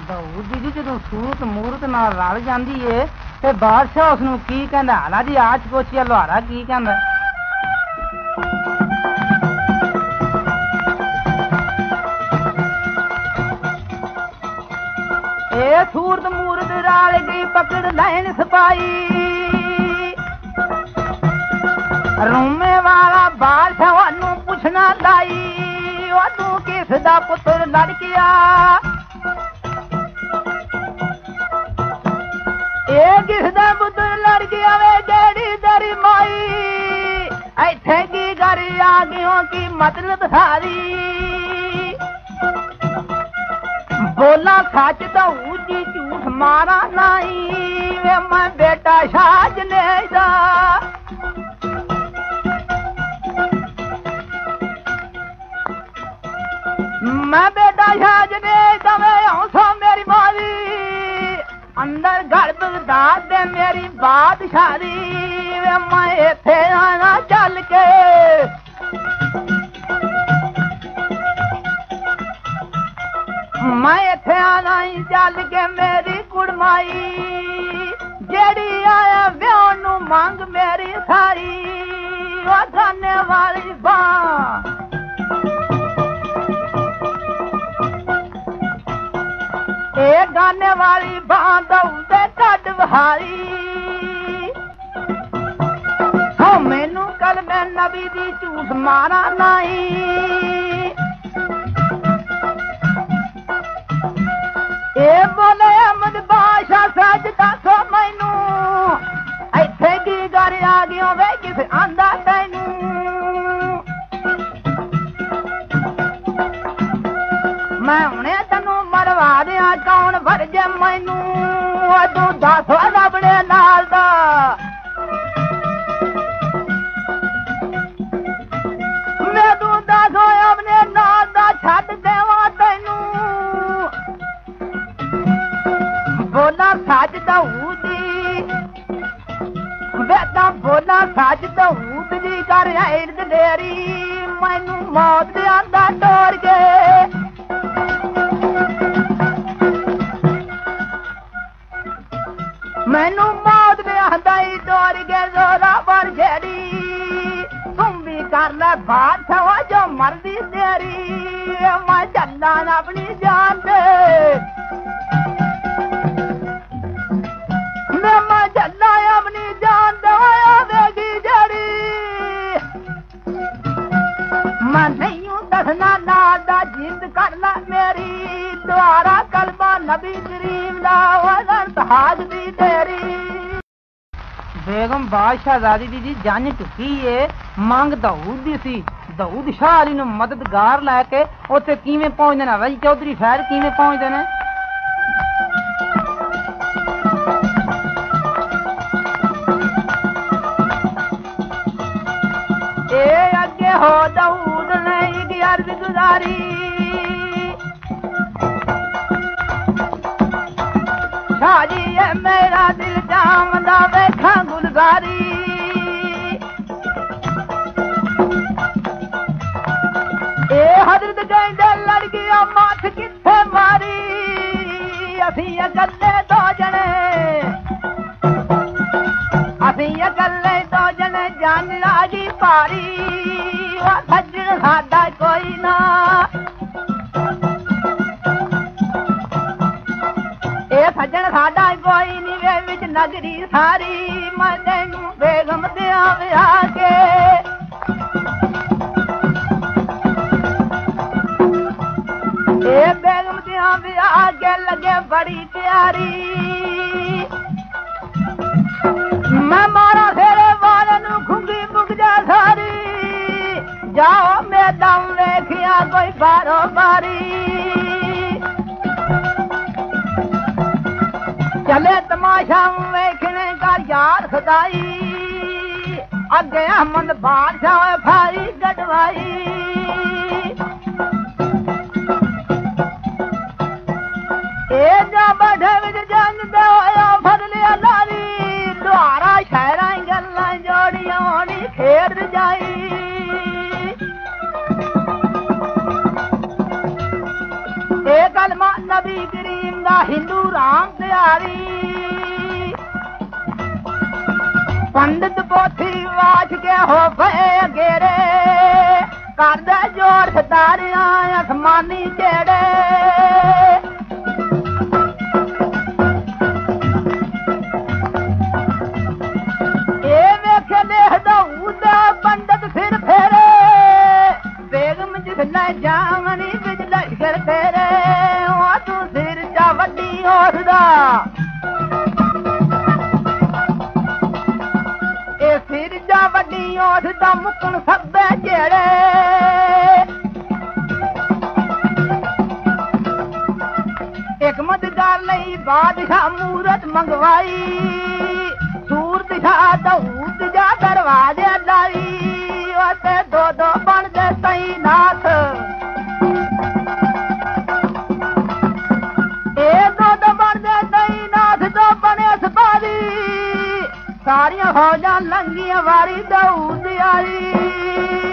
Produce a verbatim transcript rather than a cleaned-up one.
ਦਾਊਦ ਜੀ ਜਦੋਂ ਸੂਰਤ ਮੂਰਤ ਨਾਲ ਰਲ ਜਾਂਦੀ ਏ ਤੇ ਬਾਦਸ਼ਾਹ ਉਸ ਨੂੰ ਕੀ ਕਹਿੰਦਾ? ਹਾਲਾ ਜੀ ਆਚ ਪੁੱਛਿਆ ਲੁਹਾਰਾ ਕੀ ਕਹਿੰਦਾ? ਇਹ ਸੂਰਤ ਮੂਰਤ ਰਲ ਗਈ ਪਕੜ ਲੈਣ ਸਿਪਾਹੀ ਰੂਮੇ ਵਾਲਾ ਬਾਦਸ਼ਾਹ ਨੂੰ ਪੁੱਛਣਾ ਲਾਈ ਉਹ ਤੂੰ ਕਿਸ ਦਾ ਪੁੱਤਰ ਲੜਕਿਆ? ਇਹ ਕਿਸ ਦਾ ਪੁੱਤਰ ਲੜਕਿਆ ਵੇ ਜਿਹੜੀ ਤੇਰੀ ਮਾਈ ਇੱਥੇ ਕੀ ਕਰ ਆ ਗਿਓ ਕੀ ਮਤਲਬ ਸਾਰੀ ਬੋਲਾਂ ਸੱਚ ਤਾਂ ਉੱਚੀ ਝੂਠ ਮਾਰਾ ਨਹੀਂ ਵੇ ਮੈਂ ਬੇਟਾ ਸ਼ਾਹਜਨੇ ਦਾ मैं बेटा शाहजने दवे हौसो मेरी मारी अंदर घर बगदाद दे मेरी बादशाही मैं इथे आना चल के मैं इथे आना ही चल के मेरी कुड़माई जेड़ी आया ब्याह नू मंग मेरी सारी वो गाने वाली बां ए गाने वाली बांध उदे ढड बहारी हो मैनू कल मैं नबी दी झूठ मारा नहीं ए बोले अहमद बादशाह सच दसो मैनू इत्थे की कर आ गया वे किस आंदा तैनू मैं हुणे तैनू मरवा दिया कौन भरजे मैनू तू दस अपने नाल दा मैं तू दस अपने नाल दा छड्ड देवां तैनू बोला सच दाऊदी बेटा बोला सच दाऊद जी कर इर्द डेरी मैनू मौत दे आंदा टोर के मैनू मौत में आंदा ही डोर के जोरा पर जेड़ी तुम भी कर ले बादशाह जो मर्जी तेरी मैं चला अपनी जान दे मैं चला अपनी जान देगी जेड़ी मैं नहीं हूं दसना नादा जिंद कर ला मेरी द्वारा कलमा नबी करीम दा वजन हाज दी तेरी बेगम बादशाहजादी दी जी जान चुकी है मंग दाऊद दी सी दाऊद शाह अली नूं मददगार लैके उत्थे किवें पहुंचदे ने भाई चौधरी शहर किवें पहुंचदे ने ए अगे हो दाऊद ने एक अर्ज गुजारी शाहजी है मेरा दिल जामदा वेखा गुलजारी ए हजरत कहंदे लड़कियां माथ किथे मारी असीं अकल्ले दो जने असीं अकल्ले दो जने जान लागी पारी ओ सज्जन साडा कोई ना सजन साडा कोई नी वे विच नगरी सारी मैं तैनू बेगम दिया विआह के ए बेगम दिया विआह के लगे बड़ी प्यारी मैं मारा फेरे वाले नू खुंगी मुक जा सारी जाओ मैदान वेखिया कोई बारो बारी चले तमाशा वेखने का यार सदाई अगे अहमद बादशाह फारी गडवाई ए जा बढ़े विच जंग दे होया फजलिया लारी दुआरा शहरां गल्लां जोड़ियां होनी खेड़ जाई ए कलमा नबी करीम दा हिंदू राम त्यारी पंडित पोथी वाच के हो भए घेरे करदा जोड़ सतारियां आसमानी जेड़े ए वेखे देखदा उदा पंडित फिर फेरे बेगम जिसने जामनी बिच लश्कर फेरे ओ तू सिर चा वड्डी होसदा ए सिर चा वड्डी होसदा मुकन सबे जेड़े एक मददगार लई बादशाह मूरत मंगवाई सूरत शाह दाऊद जा दरवाजे लाई ओते दो दो बन दे तैनात ए दो दो बन दे तैनात दो बने सपारी सारियां फौजां लंघियां वारी दाऊद आई